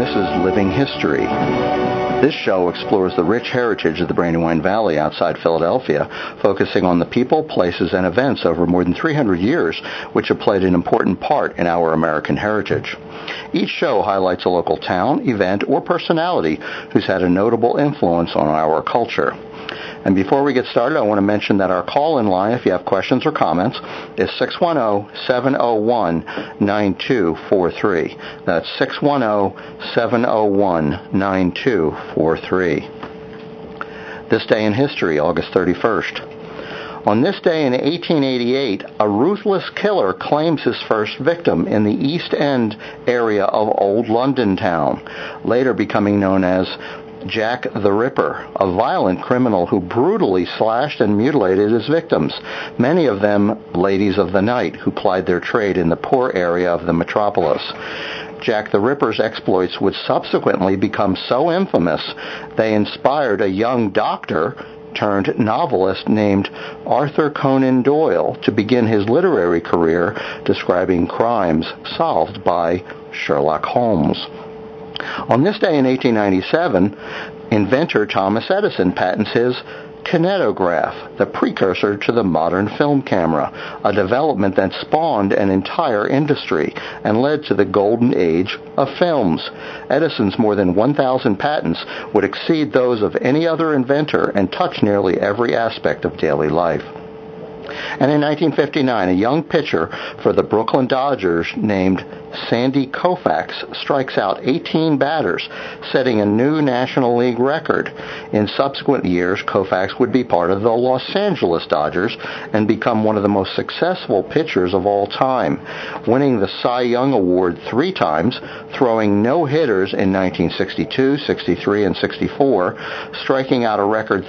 this is Living History. This show explores the rich heritage of the Brandywine Valley outside Philadelphia, focusing on the people, places, and events over more than 300 years, which have played an important part in our American heritage. Each show highlights a local town, event, or personality who's had a notable influence on our culture. And before we get started, I want to mention that our call-in line, if you have questions or comments, is 610-701-9243. That's 610-701-9243. This day in history, August 31st. On this day in 1888, a ruthless killer claims his first victim in the East End area of Old London town, later becoming known as Jack the Ripper, a violent criminal who brutally slashed and mutilated his victims, many of them ladies of the night who plied their trade in the poor area of the metropolis. Jack the Ripper's exploits would subsequently become so infamous they inspired a young doctor turned novelist named Arthur Conan Doyle to begin his literary career describing crimes solved by Sherlock Holmes. On this day in 1897, inventor Thomas Edison patents his kinetograph, the precursor to the modern film camera, a development that spawned an entire industry and led to the golden age of films. Edison's more than 1,000 patents would exceed those of any other inventor and touch nearly every aspect of daily life. And in 1959, a young pitcher for the Brooklyn Dodgers named Sandy Koufax strikes out 18 batters, setting a new National League record. In subsequent years, Koufax would be part of the Los Angeles Dodgers and become one of the most successful pitchers of all time, winning the Cy Young Award 3 times, throwing no-hitters in 1962, 63, and 64, striking out a record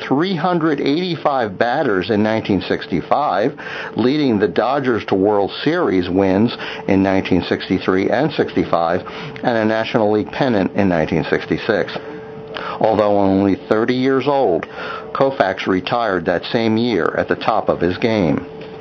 385 batters in 1965, leading the Dodgers to World Series wins in 1963 and 65, and a National League pennant in 1966. Although only 30 years old, Koufax retired that same year at the top of his game.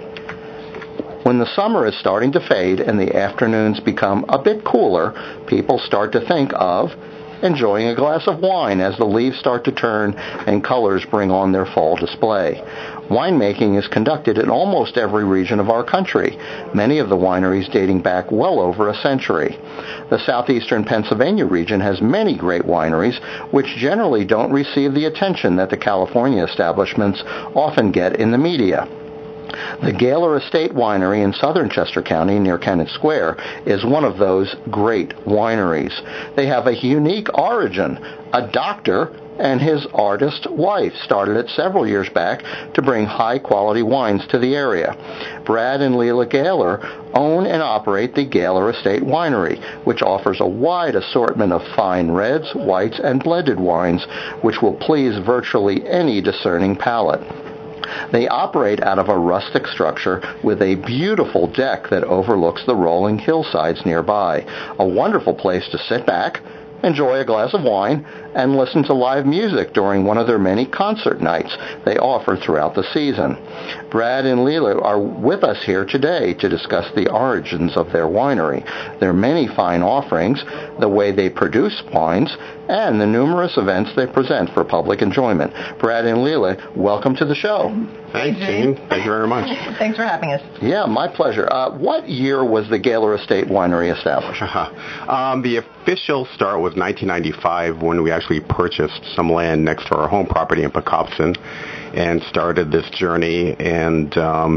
When the summer is starting to fade and the afternoons become a bit cooler, people start to think of enjoying a glass of wine as the leaves start to turn and colors bring on their fall display. Winemaking is conducted in almost every region of our country, many of the wineries dating back well over a century. The southeastern Pennsylvania region has many great wineries, which generally don't receive the attention that the California establishments often get in the media. The Gaylor Estate Winery in southern Chester County near Kennett Square is one of those great wineries. They have a unique origin. A doctor and his artist wife started it several years back to bring high-quality wines to the area. Brad and Leila Gaylor own and operate the Gaylor Estate Winery, which offers a wide assortment of fine reds, whites, and blended wines, which will please virtually any discerning palate. They operate out of a rustic structure with a beautiful deck that overlooks the rolling hillsides nearby. A wonderful place to sit back, enjoy a glass of wine, and listen to live music during one of their many concert nights they offer throughout the season. Brad and Leila are with us here today to discuss the origins of their winery, their many fine offerings, the way they produce wines, and the numerous events they present for public enjoyment. Brad and Leila, welcome to the show. Thanks, Gene. Thank you very much. Thanks for having us. Yeah, my pleasure. What year was the Gaylor Estate Winery established? The official start was 1995 when we actually purchased some land next to our home property in Pocopson and started this journey and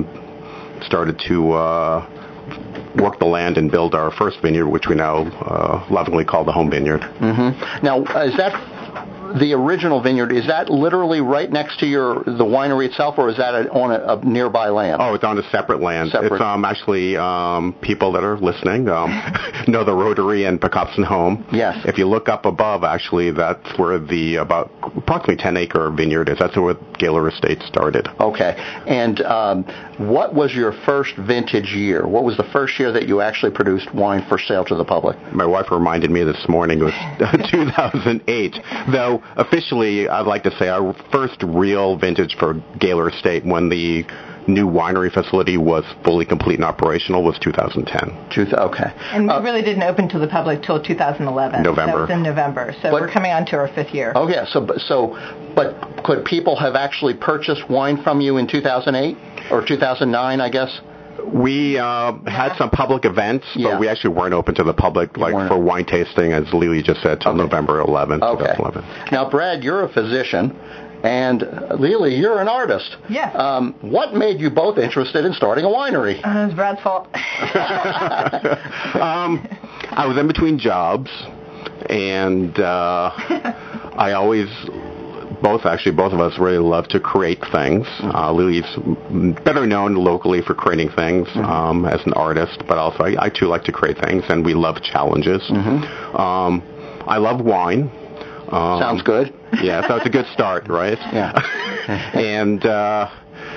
started to work the land and build our first vineyard, which we now lovingly call the Home Vineyard. Mm-hmm. Now, is that the original vineyard, is that literally right next to the winery itself, or is that on a nearby land? Oh, it's on a separate land. Separate. It's actually people that are listening know the Rotary and Pocopson Home. Yes. If you look up above, actually, that's where the about approximately 10-acre vineyard is. That's where Gaylor Estate started. Okay. And what was your first vintage year? What was the first year that you actually produced wine for sale to the public? My wife reminded me this morning it was 2008, though officially, I'd like to say our first real vintage for Gaylor Estate, when the new winery facility was fully complete and operational, was 2010. Okay. And we really didn't open to the public till 2011. November. That was in November. So we're coming on to our 5th year. Oh, yeah. But could people have actually purchased wine from you in 2008 or 2009, I guess? We had some public events, but we actually weren't open to the public, for wine tasting, as Lily just said, till November 11th, 2011. Now, Brad, you're a physician, and Lily, you're an artist. Yes. What made you both interested in starting a winery? It was Brad's fault. I was in between jobs, and I always... Both of us really love to create things. Lily's better known locally for creating things as an artist, but also I too like to create things, and we love challenges. I love wine. Sounds good. Yeah, so it's a good start, right? Yeah. And the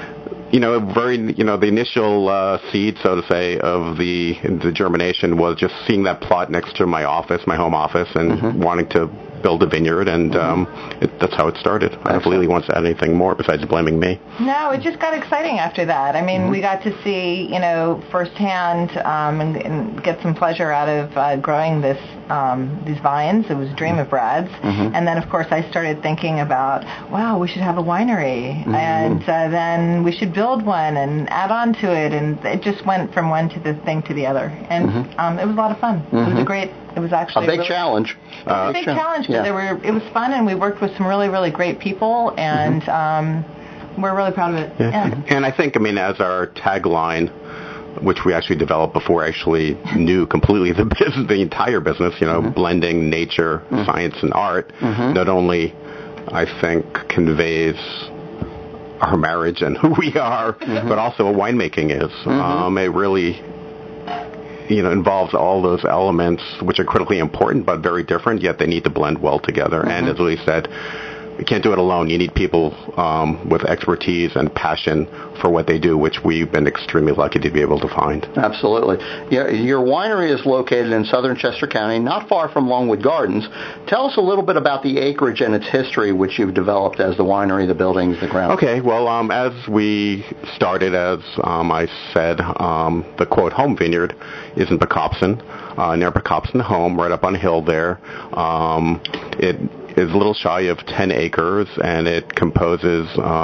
initial seed, so to say, of the germination was just seeing that plot next to my office, my home office, and wanting to build a vineyard, and that's how it started. I don't know if Lily wants to add anything more besides blaming me. No, it just got exciting after that. I mean, we got to see, firsthand and get some pleasure out of growing these vines. It was a dream of Brad's. And then, of course, I started thinking about, wow, we should have a winery, and then we should build one and add on to it, and it just went from one to the thing to the other. And it was a lot of fun. It was actually a big challenge. A big challenge, but it was fun, and we worked with some really, really great people, and we're really proud of it. Yeah. And I think, as our tagline, which we actually developed before I actually knew completely the entire business, blending nature, science, and art, not only, I think, conveys our marriage and who we are, but also what winemaking is. It really... involves all those elements which are critically important but very different, yet they need to blend well together. And as Lee said, you can't do it alone. You need people with expertise and passion for what they do, which we've been extremely lucky to be able to find. Absolutely. Your winery is located in southern Chester County, not far from Longwood Gardens. Tell us a little bit about the acreage and its history, which you've developed as the winery, the buildings, the grounds. Okay, well, as we started, as I said, the, quote, home vineyard is in Pocopson, near Pocopson Home, right up on a hill there. It is a little shy of 10 acres, and it composes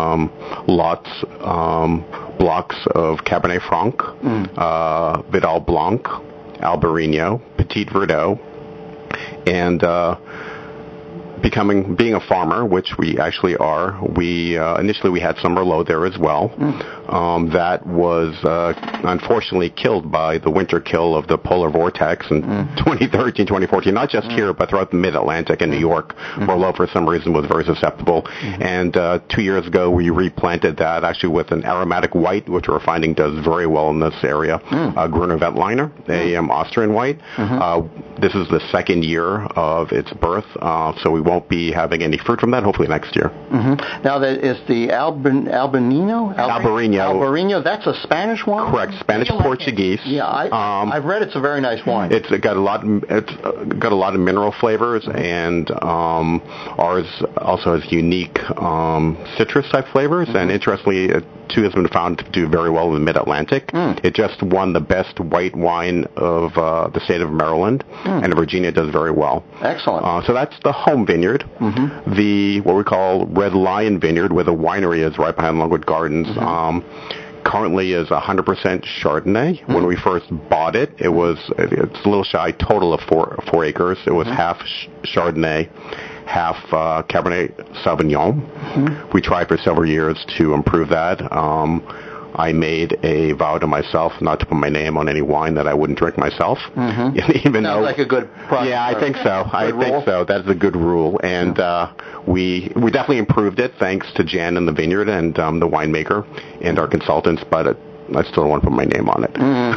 blocks of Cabernet Franc, Vidal Blanc, Albarino, Petit Verdot, and being a farmer, which we actually are, initially we had some Merlot there as well. That was unfortunately killed by the winter kill of the polar vortex in 2013, 2014, not just here, but throughout the mid-Atlantic and New York. Merlot, for some reason, was very susceptible. And 2 years ago, we replanted that actually with an aromatic white, which we're finding does very well in this area, Gruner Veltliner, a Austrian white. This is the second year of its birth, so we won't be having any fruit from that, hopefully next year. Now, is the Albarino? Albarino, that's a Spanish wine? Correct, Spanish-Portuguese. I've read it's a very nice wine. It's got a lot of mineral flavors, and ours also has unique citrus-type flavors, and interestingly, it too has been found to do very well in the Mid-Atlantic. It just won the best white wine of the state of Maryland, and Virginia does very well. Excellent. So that's the home vineyard. The, what we call Red Lion Vineyard, where the winery is right behind Longwood Gardens, currently is 100% Chardonnay. When we first bought it, it's a little shy, total of 4 acres. It was half Chardonnay, half Cabernet Sauvignon. We tried for several years to improve that. I made a vow to myself not to put my name on any wine that I wouldn't drink myself. Sounds like a good process. Yeah, I think so. That's a good rule. And we definitely improved it thanks to Jan and the vineyard and the winemaker and our consultants, but I still don't want to put my name on it.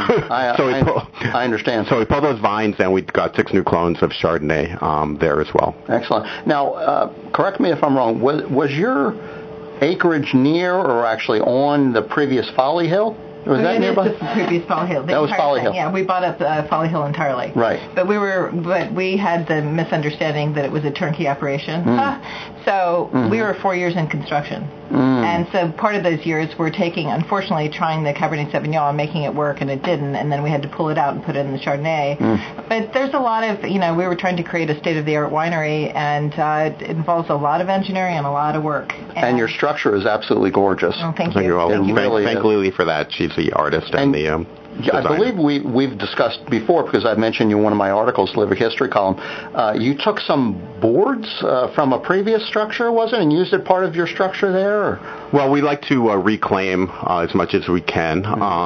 I understand. So we pulled those vines, and we got 6 new clones of Chardonnay there as well. Excellent. Now, correct me if I'm wrong. Was your acreage near or actually on the previous Folly Hill? Was that nearby? The previous Folly Hill. That was Folly Hill. Yeah, we bought up Folly Hill entirely. Right. But we had the misunderstanding that it was a turnkey operation. So we were 4 years in construction. And so part of those years were unfortunately, trying the Cabernet Sauvignon and making it work, and it didn't. And then we had to pull it out and put it in the Chardonnay. But there's a lot of, we were trying to create a state-of-the-art winery, and it involves a lot of engineering and a lot of work. And your structure is absolutely gorgeous. Oh, thank you. Thank Lily for that. She's the artist and the I believe we've discussed before, because I've mentioned you in one of my articles, Living History column. You took some boards from a previous structure, was it, and used it part of your structure there? Or? Well, we like to reclaim as much as we can.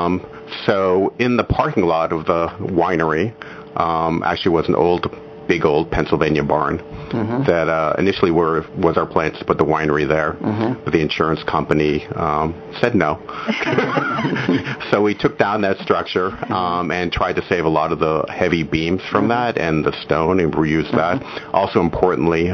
So in the parking lot of the winery, actually was an big old Pennsylvania barn that initially was our plan to put the winery there, but the insurance company said no. So we took down that structure and tried to save a lot of the heavy beams from that and the stone, and reused that. Also importantly,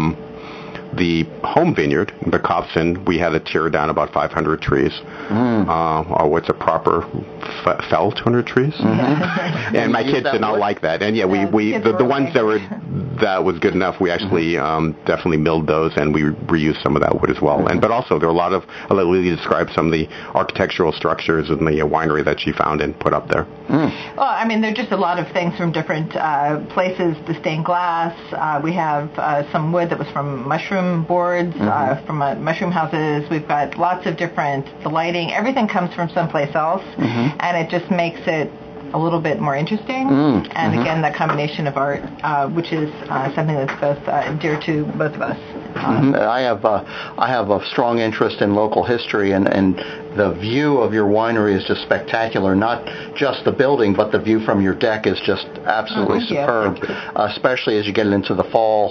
the home vineyard in Bacopson, we had to tear down about 500 trees. Or what's a proper fell 200 trees? And my kids did not like that. And the ones that was good enough, we actually definitely milled those, and we reused some of that wood as well. But also there are a lot of, I'll let Lily describe some of the architectural structures in the winery that she found and put up there. Well, I mean, there are just a lot of things from different places. The stained glass. We have some wood that was from mushroom boards, from mushroom houses. We've got lots of the lighting. Everything comes from someplace else, and it just makes it a little bit more interesting. And again, that combination of art, which is something that's both dear to both of us. I have a strong interest in local history, and the view of your winery is just spectacular. Not just the building, but the view from your deck is just absolutely superb. Especially as you get into the fall,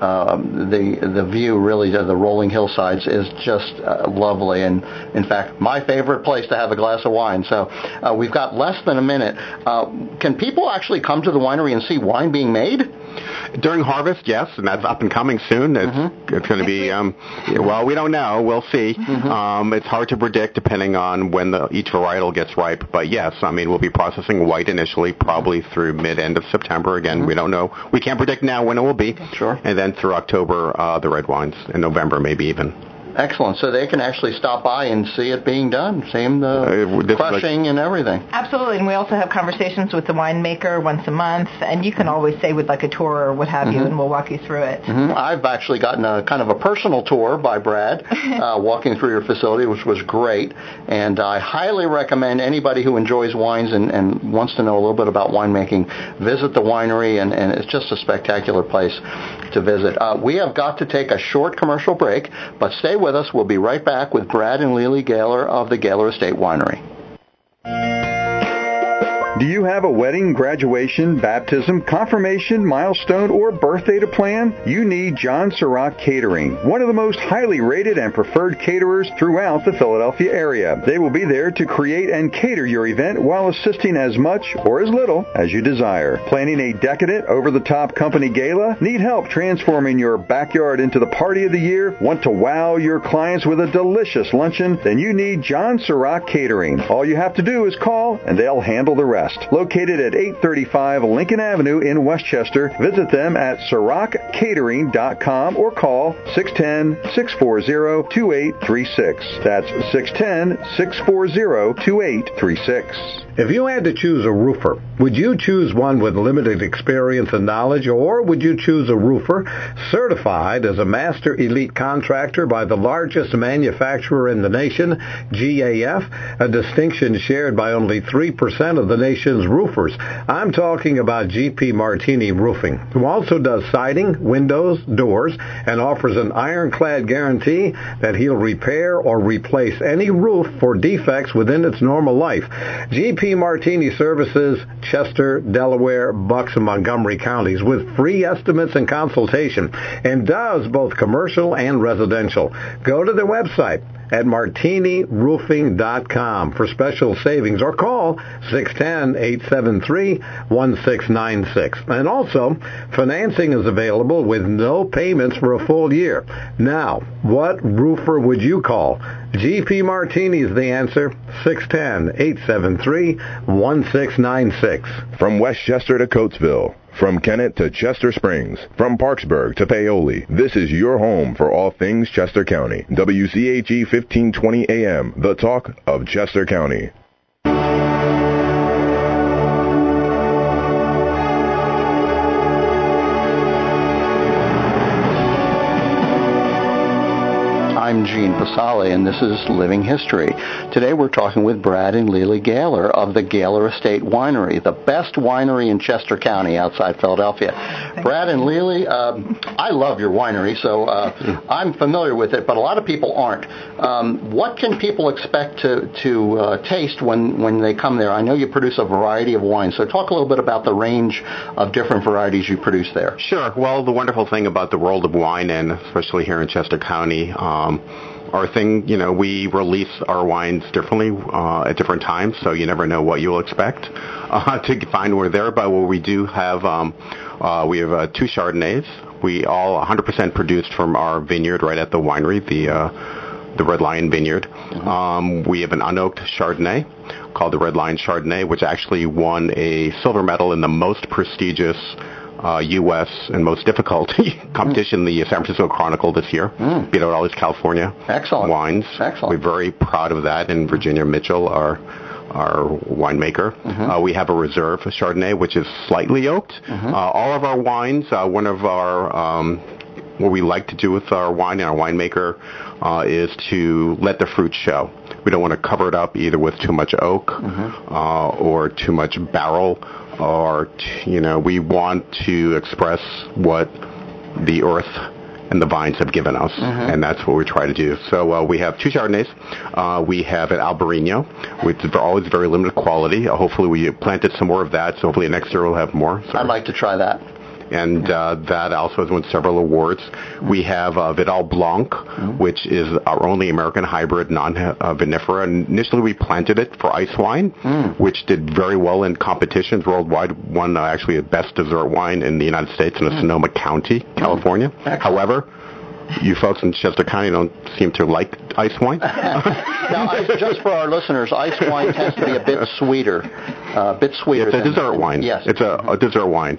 the view really of the rolling hillsides is just lovely. And in fact, my favorite place to have a glass of wine. So we've got less than a minute. Can people actually come to the winery and see wine being made? During harvest, yes, and that's up and coming soon. It's going to be, well, we don't know. We'll see. It's hard to predict depending on when each varietal gets ripe. But yes, I mean, we'll be processing white initially, probably through mid-end of September. Again, we don't know. We can't predict now when it will be. Sure. And then through October, the red wines, in November maybe even. Excellent. So they can actually stop by and see it being done, see the crushing and everything. Absolutely. And we also have conversations with the winemaker once a month, and you can always say we'd like a tour or what have you, and we'll walk you through it. I've actually gotten a kind of a personal tour by Brad, walking through your facility, which was great. And I highly recommend anybody who enjoys wines and wants to know a little bit about winemaking, visit the winery, and it's just a spectacular place to visit. We have got to take a short commercial break, but stay with us. We'll be right back with Brad and Lily Gaylor of the Gaylor Estate Winery. Do you have a wedding, graduation, baptism, confirmation, milestone, or birthday to plan? You need John Sirach Catering, one of the most highly rated and preferred caterers throughout the Philadelphia area. They will be there to create and cater your event while assisting as much or as little as you desire. Planning a decadent, over-the-top company gala? Need help transforming your backyard into the party of the year? Want to wow your clients with a delicious luncheon? Then you need John Sirach Catering. All you have to do is call, and they'll handle the rest. Located at 835 Lincoln Avenue in Westchester, visit them at SirachCatering.com or call 610-640-2836. That's 610-640-2836. If you had to choose a roofer, would you choose one with limited experience and knowledge, or would you choose a roofer certified as a master elite contractor by the largest manufacturer in the nation, GAF, a distinction shared by only 3% of the nation's roofers? I'm talking about GP Martini Roofing, who also does siding, windows, doors, and offers an ironclad guarantee that he'll repair or replace any roof for defects within its normal life. GP Martini services Chester, Delaware, Bucks, and Montgomery counties with free estimates and consultation, and does both commercial and residential. Go to their website at martiniroofing.com for special savings, or call 610-873-1696. And also, financing is available with no payments for a full year. Now, what roofer would you call? GP Martini is the answer. 610-873-1696. From Westchester to Coatesville, from Kennett to Chester Springs, from Parksburg to Paoli, this is your home for all things Chester County. WCHE 1520 AM, the talk of Chester County. I'm Gene Pasale, and this is Living History. Today we're talking with Brad and Lily Gaylor of the Gaylor Estate Winery, the best winery in Chester County outside Philadelphia. Brad and Lily, I love your winery, so I'm familiar with it, but a lot of people aren't. What can people expect to taste when they come there? I know you produce a variety of wines, so talk a little bit about the range of different varieties you produce there. Sure. Well, the wonderful thing about the world of wine, and especially here in Chester County, we release our wines differently at different times, so you never know what you'll expect to find when we're there. But what we do have, we have 2 Chardonnays. We all 100% produced from our vineyard right at the winery, the Red Lion Vineyard. We have an unoaked Chardonnay called the Red Lion Chardonnay, which actually won a silver medal in the most prestigious U.S. and most difficult competition, the San Francisco Chronicle this year. Beat out all these California wines. Excellent. We're very proud of that, and Virginia Mitchell, our winemaker. We have a reserve Chardonnay, which is slightly oaked. All of our wines, one of our what we like to do with our wine and our winemaker is to let the fruit show. We don't want to cover it up either with too much oak or too much barrel, or we want to express what the earth and the vines have given us, and that's what we try to do. So we have 2 Chardonnays. We have an Albarino, which is always very limited quality. Hopefully we planted some more of that, so hopefully next year we'll have more. So I'd like to try that. And that also has won several awards. We have Vidal Blanc, which is our only American hybrid non-vinifera. Initially, we planted it for ice wine, which did very well in competitions worldwide. Won actually the best dessert wine in the United States in Sonoma County, California. However, you folks in Chester County don't seem to like ice wine. Now, just for our listeners, ice wine tends to be a bit sweeter. It's a dessert wine. Yes. It's a dessert wine.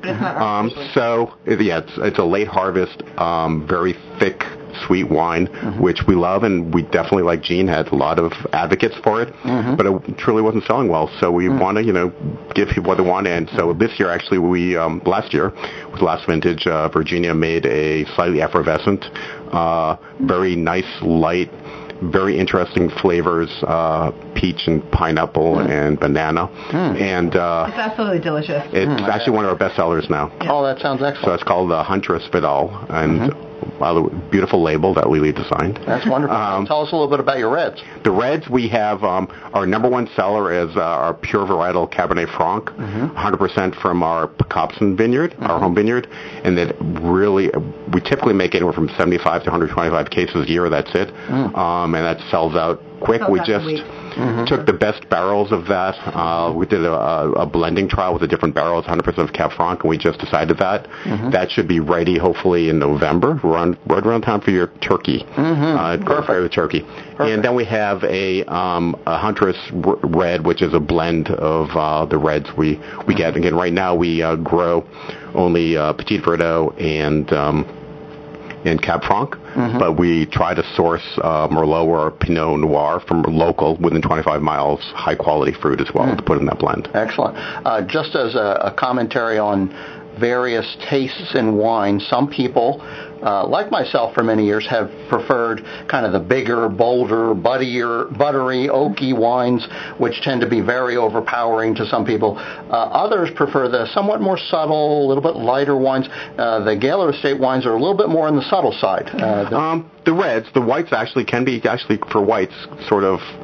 It's a late harvest, very thick, sweet wine, which we love, and we definitely, like Gene, had a lot of advocates for it, but it truly wasn't selling well. So we want to, give people what they want. And so this year, actually, last year, with the last vintage, Virginia made a slightly effervescent, very nice, light, very interesting flavors, peach and pineapple and banana. And it's absolutely delicious. It's actually one of our best sellers now. Oh, that sounds excellent. So it's called the Huntress Vidal, and beautiful label that Lily designed. That's wonderful. Tell us a little bit about your reds. The reds, we have our number one seller is our pure varietal Cabernet Franc, 100% from our Pocopson vineyard, our home vineyard, and that really, we typically make anywhere from 75 to 125 cases a year. That's it, and that sells out quick. We just took the best barrels of that. We did a blending trial with the different barrels, 100% of Cab Franc, and we just decided that that should be ready hopefully in November, right around time for your turkey. Perfect for the turkey. Perfect. And then we have a Huntress red, which is a blend of the reds we get. Again, right now we grow only Petit Verdot and Cab Franc, but we try to source Merlot or Pinot Noir from local, within 25 miles, high-quality fruit as well to put in that blend. Excellent. Just as a commentary on various tastes in wine, some people, like myself for many years, have preferred kind of the bigger, bolder, buttery, oaky wines, which tend to be very overpowering to some people. Others prefer the somewhat more subtle, a little bit lighter wines. The Gaylor Estate wines are a little bit more on the subtle side. The reds, the whites actually can be, for whites, sort of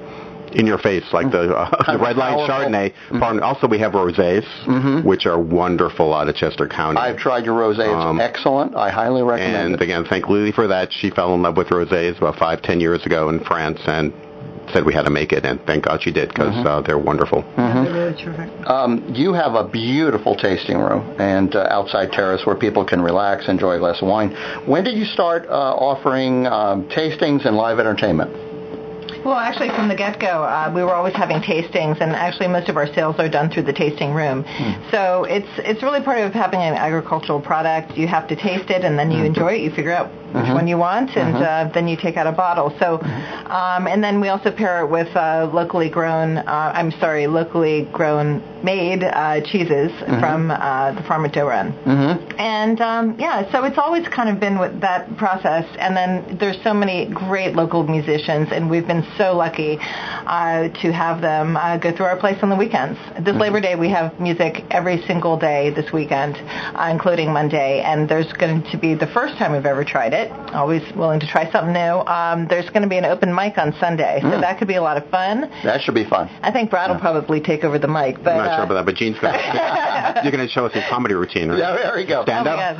in your face, like the Red Line Chardonnay. Also, we have rosés, which are wonderful out of Chester County. I've tried your rosé. It's excellent. I highly recommend it. And again, thank Lily for that. She fell in love with rosés about 5-10 years ago in France, and said we had to make it, and thank God she did, because they're wonderful. Yeah, they're really terrific. You have a beautiful tasting room and outside terrace where people can relax, enjoy a glass of wine. When did you start offering tastings and live entertainment? Well, actually, from the get-go, we were always having tastings, and actually most of our sales are done through the tasting room. So it's really part of having an agricultural product. You have to taste it, and then you enjoy it. You figure out which one you want, and then you take out a bottle. So, and then we also pair it with locally grown made cheeses from the farm at Doe Run. And so it's always kind of been with that process. And then there's so many great local musicians, and we've been so lucky to have them go through our place on the weekends. This Labor Day, we have music every single day this weekend, including Monday. And there's going to be the first time we've ever tried it. Always willing to try something new. There's going to be an open mic on Sunday, so that could be a lot of fun. That should be fun. I think Brad will probably take over the mic. But, I'm not sure about that, but Gene's going to... You're going to show us your comedy routine, right? Yeah, there you go. Stand up?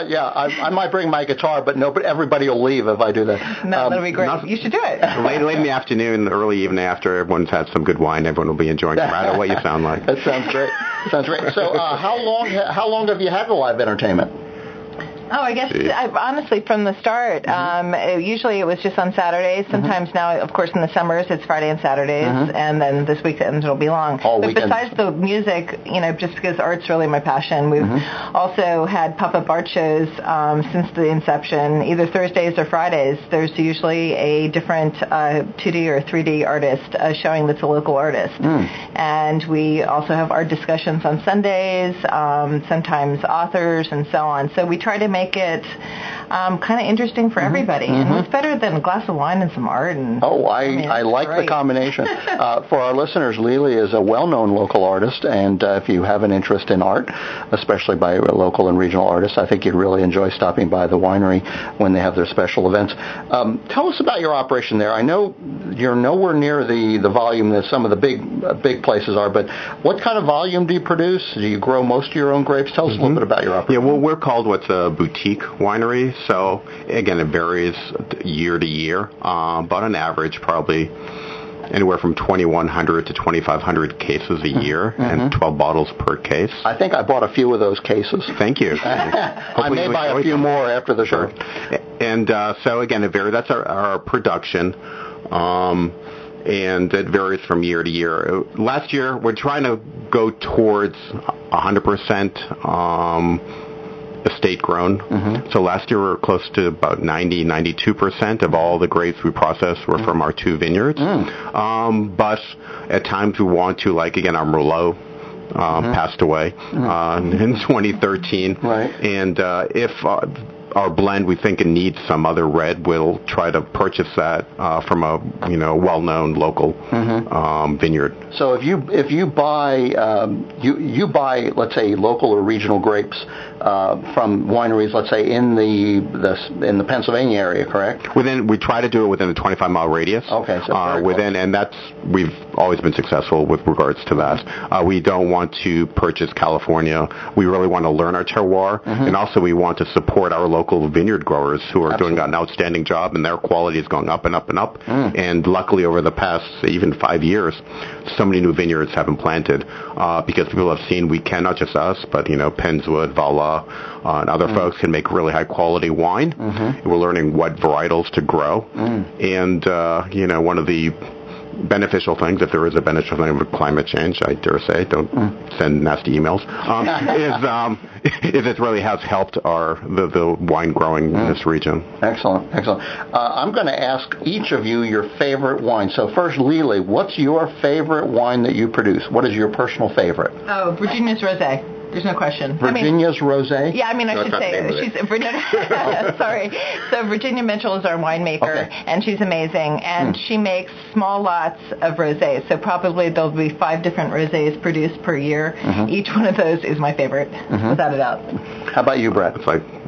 I might bring my guitar, but everybody will leave if I do that. No, that'll be great. You should do it. Late in the afternoon, early evening after everyone's had some good wine, everyone will be enjoying no matter what you sound like. That sounds great. So how long have you had the live entertainment? Oh, I guess honestly from the start. Usually it was just on Saturdays. Sometimes now, of course, in the summers it's Friday and Saturdays, and then this weekend it'll be long. But besides the music, just because art's really my passion, we've also had pop-up art shows since the inception. Either Thursdays or Fridays, there's usually a different 2D or 3D artist showing that's a local artist. And we also have art discussions on Sundays, sometimes authors and so on. So we try to make it kind of interesting for everybody. And what's better than a glass of wine and some art? I like the combination. For our listeners, Lily is a well-known local artist, and if you have an interest in art, especially by local and regional artists, I think you'd really enjoy stopping by the winery when they have their special events. Tell us about your operation there. I know you're nowhere near the volume that some of the big places are, but what kind of volume do you produce? Do you grow most of your own grapes? Tell us a little bit about your operation. Yeah, well, we're called what's a boutique winery. So, again, it varies year to year, but on average, probably anywhere from 2,100 to 2,500 cases a year and 12 bottles per case. I think I bought a few of those cases. Thank you. I may buy a few more after the show. And so, again, it varies. That's our production. And it varies from year to year. Last year, we're trying to go towards 100% estate grown. So last year we were close to about 92% of all the grapes we processed were from our 2 vineyards. But at times we want to, like again, our Merlot passed away in 2013. Right. And if our blend we think it needs some other red, we'll try to purchase that from a well-known local vineyard. So if you buy you buy, let's say, local or regional grapes from wineries, let's say in the Pennsylvania area, correct? We try to do it within a 25-mile radius. Okay, so and we've always been successful with regards to that. We don't want to purchase California. We really want to learn our terroir, and also we want to support our local vineyard growers who are doing an outstanding job, and their quality is going up and up and up. And luckily, over the past even 5 years, so many new vineyards have been planted because people have seen we can, not just us, but Penswood, Vala, and other folks can make really high quality wine. We're learning what varietals to grow, and one of the beneficial things, if there is a beneficial thing with climate change, I dare say, don't send nasty emails, is it really has helped the wine growing in this region. Excellent. I'm going to ask each of you your favorite wine. So first, Lily, what's your favorite wine that you produce? What is your personal favorite? Oh, Virginia's Rosé. There's no question. Virginia's Rosé? Yeah, I should say she's sorry. So Virginia Mitchell is our winemaker, and she's amazing. And she makes small lots of rosés. So probably there'll be 5 different rosés produced per year. Each one of those is my favorite, without a doubt. How about you, Brett? It's like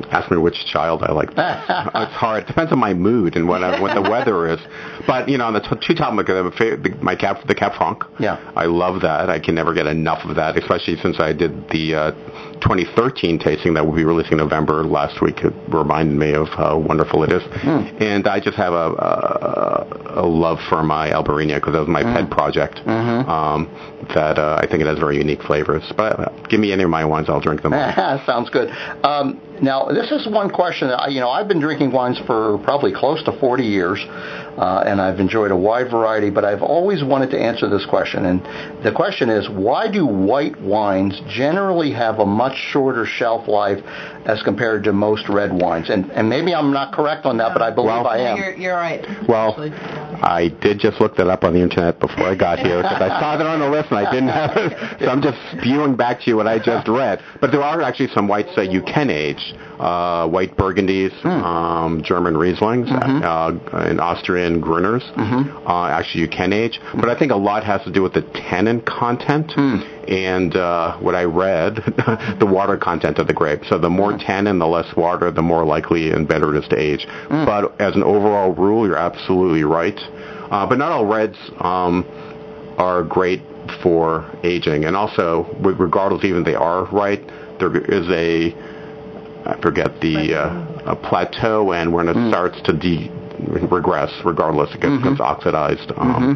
Ask me which child I like. It's hard. It depends on my mood and what the weather is. But, on the two topics, the Cab Franc. Yeah. I love that. I can never get enough of that, especially since I did the 2013 tasting that we'll be releasing in November last week. It reminded me of how wonderful it is. And I just have a love for my Albarino because that was my pet project. That I think it has very unique flavors. But give me any of my wines, I'll drink them all. Sounds good. Now, this is one question that, I've been drinking wines for probably close to 40 years, and I've enjoyed a wide variety, but I've always wanted to answer this question. And the question is, why do white wines generally have a much shorter shelf life as compared to most red wines? And maybe I'm not correct on that, but I believe I am. You're right. Well, I did just look that up on the internet before I got here because I saw that on the list and I didn't have it. So I'm just spewing back to you what I just read. But there are actually some whites that you can age. White Burgundies, German Rieslings, and Austrian Grunners. Actually, you can age. But I think a lot has to do with the tannin content and what I read, the water content of the grape. So the more tannin, the less water, the more likely and better it is to age. But as an overall rule, you're absolutely right. But not all reds are great for aging. And also, regardless even if they are right, there is I forget a plateau, and when it starts to regress, regardless, it becomes oxidized.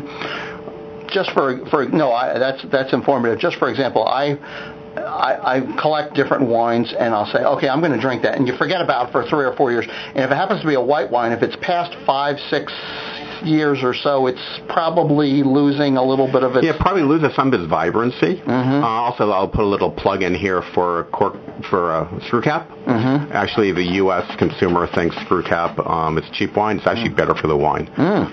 That's informative. Just for example, I collect different wines, and I'll say, okay, I'm going to drink that, and you forget about it for 3 or 4 years. And if it happens to be a white wine, if it's past 5, 6 years or so, it's probably losing a little bit of its... Yeah, probably loses some of its vibrancy. Also, I'll put a little plug in here for Screw Cap. Actually, the U.S. consumer thinks Screw Cap is cheap wine. It's actually better for the wine.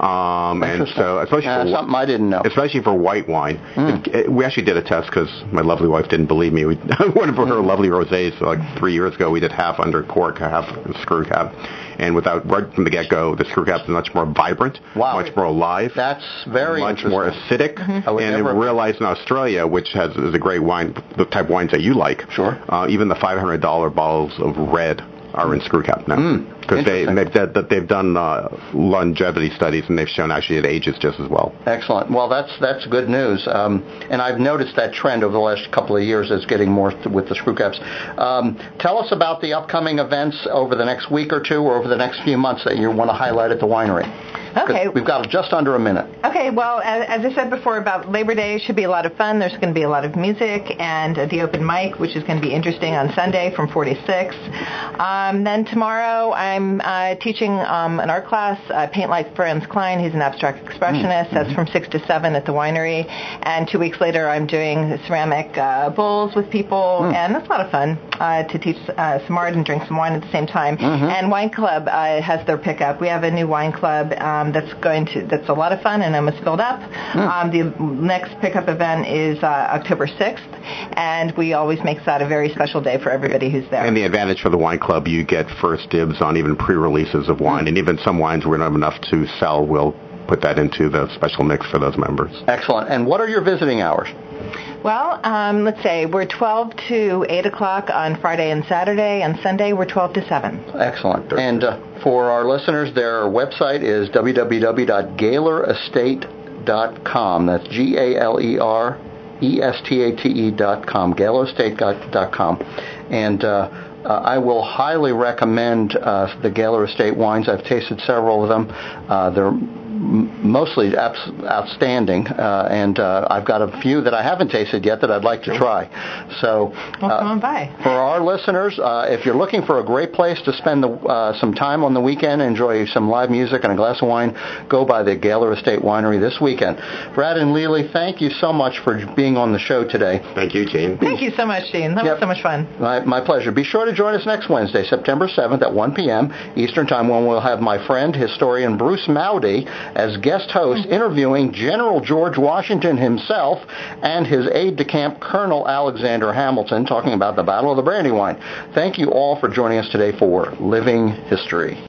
And so, especially for something I didn't know. Especially for white wine. We actually did a test because my lovely wife didn't believe me. One of her lovely rosés, like 3 years ago, we did half under cork, half Screw Cap. And right from the get-go, the Screw Cap is much more vibrant, much more alive. That's very much more acidic. And we realized in Australia, which is a great wine, the type of wines that you like. Sure. Even the $500 bottles of red are in Screw Cap now. Because they've done longevity studies, and they've shown actually it ages just as well. Excellent. Well, that's good news. And I've noticed that trend over the last couple of years is getting more with the Screw Caps. Tell us about the upcoming events over the next week or two or over the next few months that you want to highlight at the winery. Okay. We've got just under a minute. Okay, well, as I said before about Labor Day, should be a lot of fun. There's going to be a lot of music and the open mic, which is going to be interesting on Sunday from 4 to 6. Then tomorrow I'm teaching an art class, Paint Like Franz Klein. He's an abstract expressionist. That's from 6 to 7 at the winery. And 2 weeks later I'm doing ceramic bowls with people, and that's a lot of fun to teach some art and drink some wine at the same time. And Wine Club has their pickup. We have a new wine club that's a lot of fun and almost filled up. The next pickup event is October 6th, and we always make that a very special day for everybody who's there. And the advantage for the wine club, you get first dibs on even pre-releases of wine, and even some wines we don't have enough to sell, we'll put that into the special mix for those members. Excellent. And what are your visiting hours? Well, let's say we're 12 to 8 o'clock on Friday and Saturday, and Sunday we're 12 to 7. Excellent. And for our listeners, their website is www.galerestate.com. That's GALERESTATE.com, galerestate.com. And I will highly recommend the Galer Estate wines. I've tasted several of them. They're mostly outstanding, and I've got a few that I haven't tasted yet that I'd like to try. So, come on by. For our listeners, if you're looking for a great place to spend some time on the weekend, enjoy some live music and a glass of wine, go by the Galer Estate Winery this weekend. Brad and Lily, thank you so much for being on the show today. Thank you, Gene. Thank you so much, Gene. That was so much fun. My pleasure. Be sure to join us next Wednesday, September 7th at 1 p.m. Eastern Time, when we'll have my friend, historian Bruce Mowdy, as guest host, interviewing General George Washington himself and his aide-de-camp, Colonel Alexander Hamilton, talking about the Battle of the Brandywine. Thank you all for joining us today for Living History.